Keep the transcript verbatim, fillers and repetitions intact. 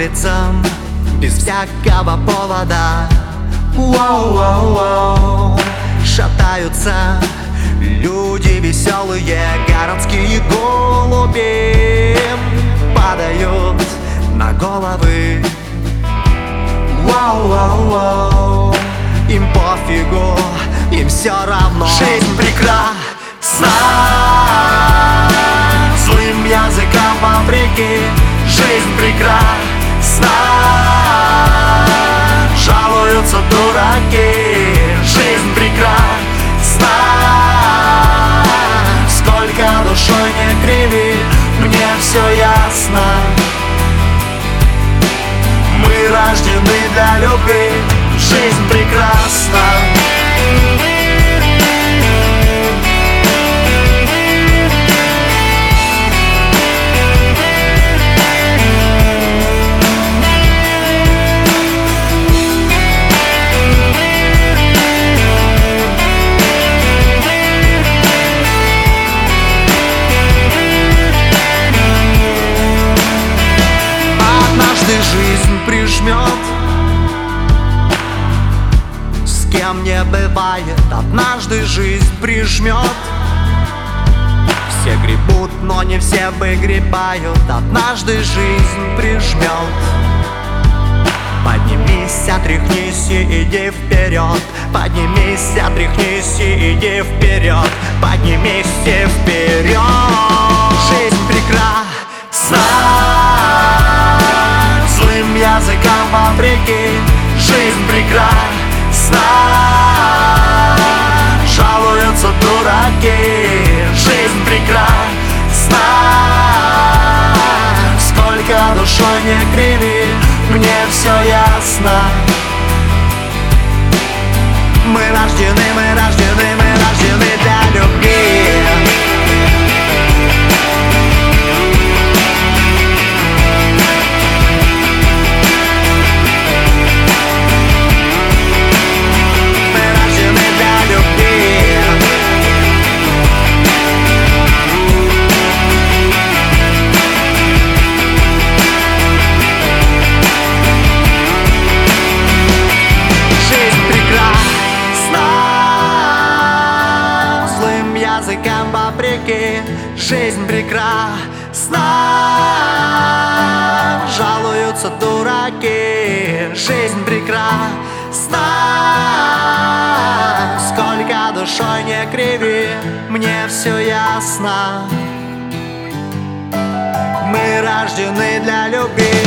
улицам без всякого повода. Воу-воу-воу. Шатаются люди веселые, городские голуби падают на головы. Воу-воу-воу. Им пофигу, им все равно. Жизнь прекрасна, злым языком вопреки. Жизнь прекрасна, жалуются дураки. Жизнь прекрасна, сколько душой не криви, мне все ясно. Мы рождены для любви. Жизнь прекрасна. Однажды жизнь прижмет, с кем не бывает. Однажды жизнь прижмет. Все гребут, но не все выгребают. Однажды жизнь прижмет. Поднимись, отряхнись и иди вперед. Поднимись, отряхнись и иди вперед. Поднимись и вперед. Жизнь прекрасна, злым языком вопреки. Жизнь прекрасна, жалуются дураки. Жизнь прекрасна, сколько душой не криви, мне все ясно. Мы рождены, мы рождены, мы рождены для любви. Языком вопреки. Жизнь прекрасна, жалуются дураки. Жизнь прекрасна, сколько душой не криви, мне все ясно. Мы рождены для любви.